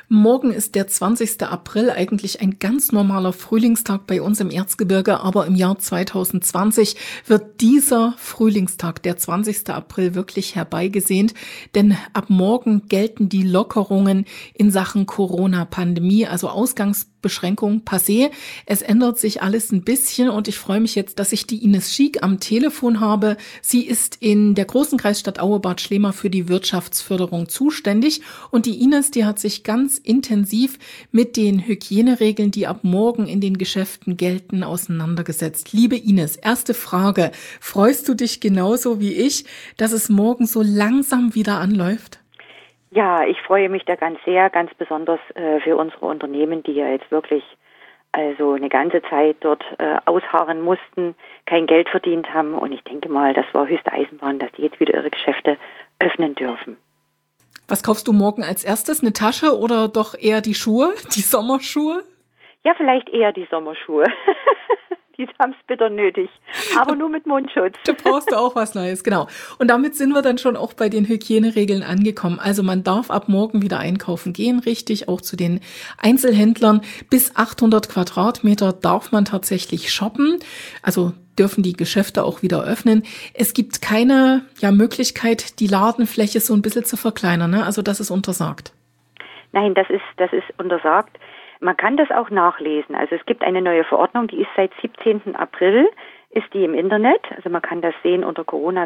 Morgen ist der 20. April, eigentlich ein ganz normaler Frühlingstag bei uns im Erzgebirge, aber im Jahr 2020 wird dieser Frühlingstag, der 20. April, wirklich herbeigesehnt, denn ab morgen gelten die Lockerungen in Sachen Corona-Pandemie, also Ausgangsbeschränkungen passé. Es ändert sich alles ein bisschen und ich freue mich jetzt, dass ich die Ines Schiek am Telefon habe. Sie ist in der großen Kreisstadt Aue-Bad Schlema für die Wirtschaftsförderung zuständig und die Ines, die hat sich ganz intensiv mit den Hygieneregeln, die ab morgen in den Geschäften gelten, auseinandergesetzt. Liebe Ines, erste Frage. Freust du dich genauso wie ich, dass es morgen so langsam wieder anläuft? Ja, ich freue mich da ganz sehr, ganz besonders für unsere Unternehmen, die ja jetzt wirklich also eine ganze Zeit dort ausharren mussten, kein Geld verdient haben. Und ich denke mal, das war höchste Eisenbahn, dass die jetzt wieder ihre Geschäfte öffnen dürfen. Was kaufst du morgen als erstes? Eine Tasche oder doch eher die Schuhe, die Sommerschuhe? Ja, vielleicht eher die Sommerschuhe. Die haben es bitter nötig, aber nur mit Mundschutz. Da brauchst du auch was Neues, genau. Und damit sind wir dann schon auch bei den Hygieneregeln angekommen. Also man darf ab morgen wieder einkaufen gehen, richtig, auch zu den Einzelhändlern. Bis 800 Quadratmeter darf man tatsächlich shoppen, also dürfen die Geschäfte auch wieder öffnen. Es gibt keine Möglichkeit, die Ladenfläche so ein bisschen zu verkleinern, ne? Also das ist untersagt. Nein, das ist untersagt. Man kann das auch nachlesen. Also es gibt eine neue Verordnung, die ist seit 17. April, ist die im Internet. Also man kann das sehen unter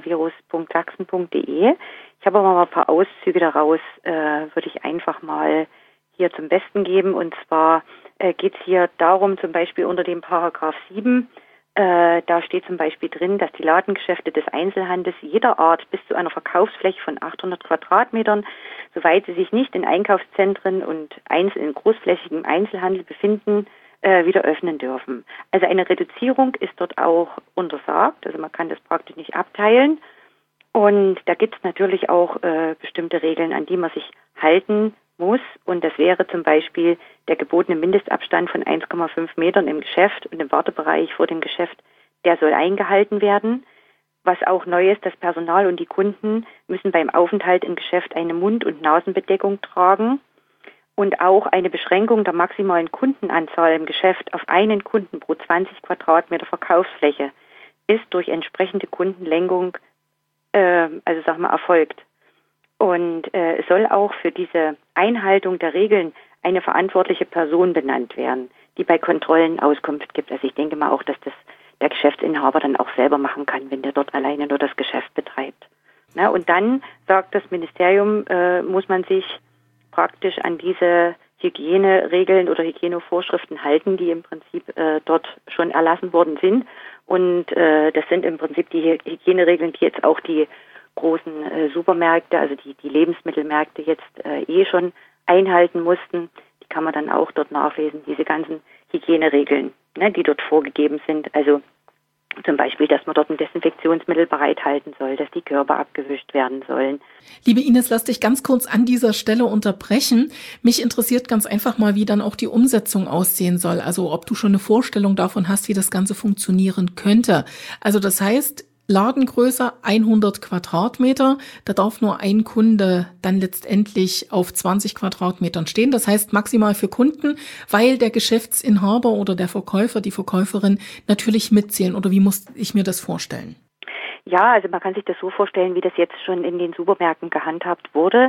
coronavirus.sachsen.de. Ich habe aber mal ein paar Auszüge daraus, würde ich einfach mal hier zum Besten geben. Und zwar geht es hier darum, zum Beispiel unter dem Paragraph 7, da steht zum Beispiel drin, dass die Ladengeschäfte des Einzelhandels jeder Art bis zu einer Verkaufsfläche von 800 Quadratmetern, soweit sie sich nicht in Einkaufszentren und in großflächigem Einzelhandel befinden, wieder öffnen dürfen. Also eine Reduzierung ist dort auch untersagt, also man kann das praktisch nicht abteilen. Und da gibt es natürlich auch bestimmte Regeln, an die man sich halten muss. Und das wäre zum Beispiel der gebotene Mindestabstand von 1,5 Metern im Geschäft und im Wartebereich vor dem Geschäft, der soll eingehalten werden. Was auch neu ist, das Personal und die Kunden müssen beim Aufenthalt im Geschäft eine Mund- und Nasenbedeckung tragen. Und auch eine Beschränkung der maximalen Kundenanzahl im Geschäft auf einen Kunden pro 20 Quadratmeter Verkaufsfläche ist durch entsprechende Kundenlenkung erfolgt. Und es soll auch für diese Einhaltung der Regeln eine verantwortliche Person benannt werden, die bei Kontrollen Auskunft gibt. Also ich denke mal auch, dass das der Geschäftsinhaber dann auch selber machen kann, wenn der dort alleine nur das Geschäft betreibt. Na, und dann sagt das Ministerium, muss man sich praktisch an diese Hygieneregeln oder Hygienevorschriften halten, die im Prinzip dort schon erlassen worden sind. Und das sind im Prinzip die Hygieneregeln, die jetzt auch die großen Supermärkte, also die Lebensmittelmärkte jetzt schon einhalten mussten. Die kann man dann auch dort nachlesen, diese ganzen Hygieneregeln, ne, die dort vorgegeben sind. Also zum Beispiel, dass man dort ein Desinfektionsmittel bereithalten soll, dass die Körper abgewischt werden sollen. Liebe Ines, lass dich ganz kurz an dieser Stelle unterbrechen. Mich interessiert ganz einfach mal, wie dann auch die Umsetzung aussehen soll. Also ob du schon eine Vorstellung davon hast, wie das Ganze funktionieren könnte. Also das heißt, Ladengröße 100 Quadratmeter, da darf nur ein Kunde dann letztendlich auf 20 Quadratmetern stehen. Das heißt maximal für Kunden, weil der Geschäftsinhaber oder der Verkäufer, die Verkäuferin natürlich mitzählen. Oder wie muss ich mir das vorstellen? Ja, also man kann sich das so vorstellen, wie das jetzt schon in den Supermärkten gehandhabt wurde.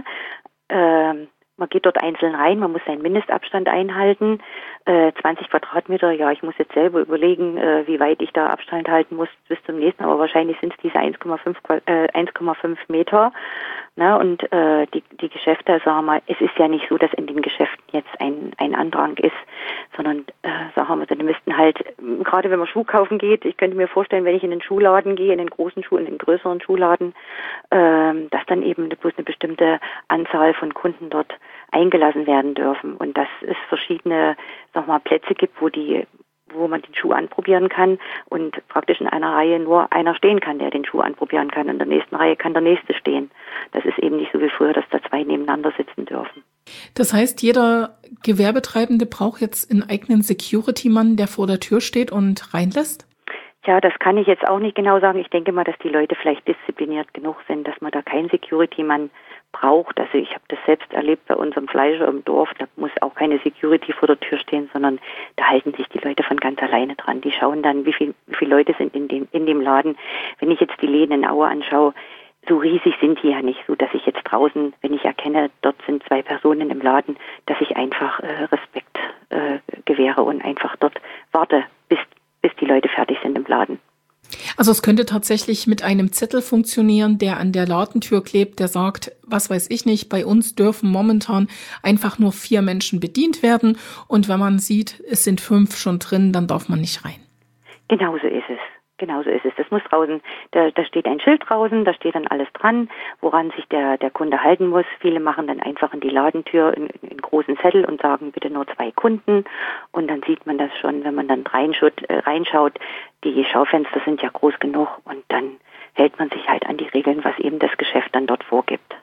Man geht dort einzeln rein, man muss seinen Mindestabstand einhalten. 20 Quadratmeter, ja, ich muss jetzt selber wie weit ich da Abstand halten muss bis zum nächsten, aber wahrscheinlich sind es diese 1,5 Meter. Ne? Und die Geschäfte, sagen wir mal, es ist ja nicht so, dass in den Geschäften jetzt ein Andrang ist, sondern sagen wir, die müssten halt, gerade wenn man Schuh kaufen geht, ich könnte mir vorstellen, wenn ich in den Schuhladen gehe, in den größeren Schuhladen, dass dann eben bloß eine bestimmte Anzahl von Kunden dort eingelassen werden dürfen und dass es verschiedene, Plätze gibt, wo man den Schuh anprobieren kann und praktisch in einer Reihe nur einer stehen kann, der den Schuh anprobieren kann. In der nächsten Reihe kann der nächste stehen. Das ist eben nicht so wie früher, dass da zwei nebeneinander sitzen dürfen. Das heißt, jeder Gewerbetreibende braucht jetzt einen eigenen Security-Mann, der vor der Tür steht und reinlässt? Ja, das kann ich jetzt auch nicht genau sagen. Ich denke mal, dass die Leute vielleicht diszipliniert genug sind, dass man da keinen Security-Mann braucht. Also ich habe das selbst erlebt bei unserem Fleischer im Dorf. Da muss auch keine Security vor der Tür stehen, sondern da halten sich die Leute von ganz alleine dran. Die schauen dann, wie viele Leute sind in dem Laden. Wenn ich jetzt die Läden in Aue anschaue, so riesig sind die ja nicht, so dass ich jetzt draußen, wenn ich erkenne, dort sind 2 Personen im Laden, dass ich einfach Respekt gewähre und einfach dort warte, bis die Leute fertig sind im Laden. Also es könnte tatsächlich mit einem Zettel funktionieren, der an der Ladentür klebt, der sagt, was weiß ich nicht, bei uns dürfen momentan einfach nur 4 Menschen bedient werden und wenn man sieht, es sind 5 schon drin, dann darf man nicht rein. Genauso ist es. Das muss draußen, da steht ein Schild draußen, da steht dann alles dran, woran sich der Kunde halten muss. Viele machen dann einfach in die Ladentür in großen Zettel und sagen bitte nur 2 Kunden. Und dann sieht man das schon, wenn man dann reinschaut, die Schaufenster sind ja groß genug und dann hält man sich halt an die Regeln, was eben das Geschäft dann dort vorgibt.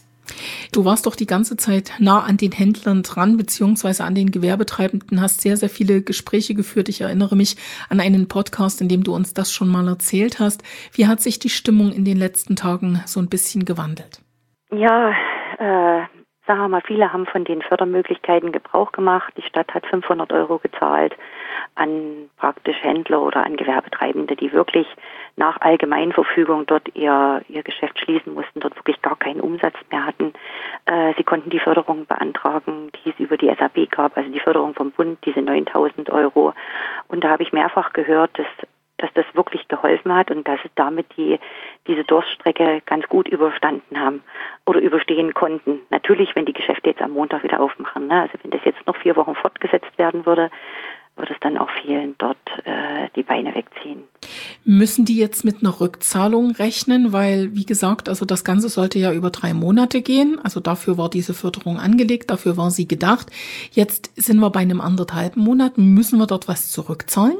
Du warst doch die ganze Zeit nah an den Händlern dran, beziehungsweise an den Gewerbetreibenden, hast sehr, sehr viele Gespräche geführt. Ich erinnere mich an einen Podcast, in dem du uns das schon mal erzählt hast. Wie hat sich die Stimmung in den letzten Tagen so ein bisschen gewandelt? Ja, sagen wir mal, viele haben von den Fördermöglichkeiten Gebrauch gemacht. Die Stadt hat 500 € gezahlt an praktisch Händler oder an Gewerbetreibende, die wirklich nach Allgemeinverfügung dort ihr Geschäft schließen mussten, dort wirklich gar keinen Umsatz mehr hatten. Sie konnten die Förderung beantragen, die es über die SAB gab, also die Förderung vom Bund, diese 9.000 €. Und da habe ich mehrfach gehört, dass das wirklich geholfen hat und dass es damit diese Durststrecke ganz gut überstanden haben oder überstehen konnten. Natürlich, wenn die Geschäfte jetzt am Montag wieder aufmachen, ne? Also wenn das jetzt noch 4 Wochen fortgesetzt werden würde, würde es dann auch vielen dort die Beine wegziehen. Müssen die jetzt mit einer Rückzahlung rechnen? Weil, wie gesagt, also das Ganze sollte ja über 3 Monate gehen. Also dafür war diese Förderung angelegt, dafür war sie gedacht. Jetzt sind wir bei einem 1,5 Monat. Müssen wir dort was zurückzahlen?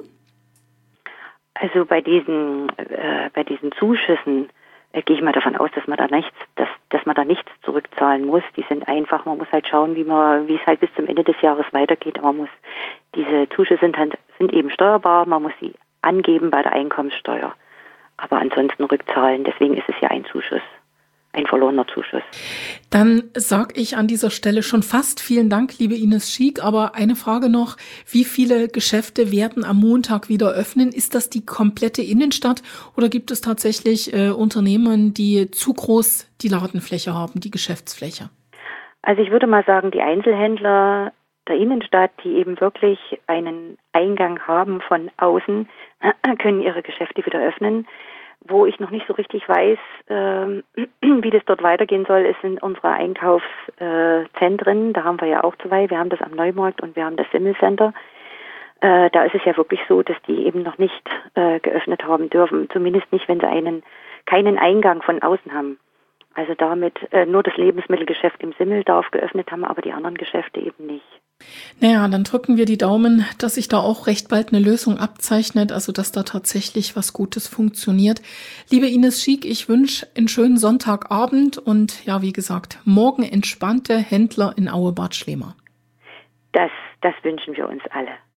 Also bei diesen Zuschüssen gehe ich mal davon aus, dass man da nichts zurückzahlen muss. Die sind einfach, man muss halt schauen, wie es halt bis zum Ende des Jahres weitergeht. Aber diese Zuschüsse sind eben steuerbar, man muss sie angeben bei der Einkommenssteuer. Aber ansonsten rückzahlen, deswegen ist es ja ein Zuschuss. Ein verlorener Zuschuss. Dann sage ich an dieser Stelle schon fast vielen Dank, liebe Ines Schiek. Aber eine Frage noch, wie viele Geschäfte werden am Montag wieder öffnen? Ist das die komplette Innenstadt oder gibt es tatsächlich Unternehmen, die zu groß die Ladenfläche haben, die Geschäftsfläche? Also ich würde mal sagen, die Einzelhändler der Innenstadt, die eben wirklich einen Eingang haben von außen, können ihre Geschäfte wieder öffnen. Wo ich noch nicht so richtig weiß, wie das dort weitergehen soll, ist in unsere Einkaufszentren. Da haben wir ja auch 2. Wir haben das am Neumarkt und wir haben das Simmelcenter. Da ist es ja wirklich so, dass die eben noch nicht geöffnet haben dürfen. Zumindest nicht, wenn sie keinen Eingang von außen haben. Also damit nur das Lebensmittelgeschäft im Simmel darf geöffnet haben, aber die anderen Geschäfte eben nicht. Naja, dann drücken wir die Daumen, dass sich da auch recht bald eine Lösung abzeichnet, also dass da tatsächlich was Gutes funktioniert. Liebe Ines Schiek, ich wünsche einen schönen Sonntagabend und ja, wie gesagt, morgen entspannte Händler in Aue-Bad Schlema. Das wünschen wir uns alle.